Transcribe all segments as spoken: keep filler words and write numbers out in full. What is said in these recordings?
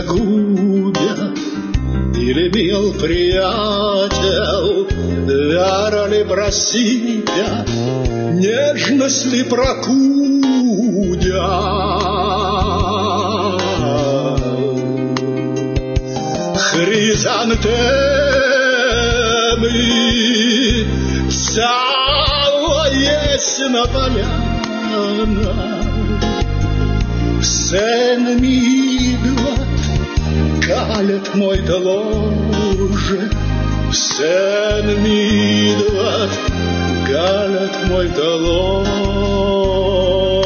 загубят, или, мил приятель, вера ли просидя, нежность ли прокудя? Хризантемы сало есть на полянах, сен мидват калят мой доложе, сен мидват калят мой доложе.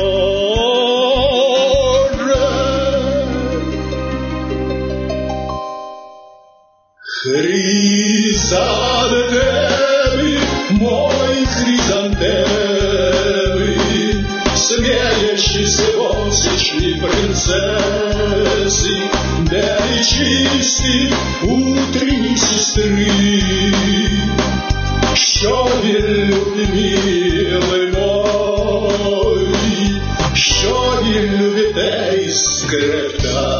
Хризантемы, мой хризантемы, смеющиеся восечки принцессы, белый чистый утренней сестры. Що він любить, милий мой, що він любить, ей, скрипка.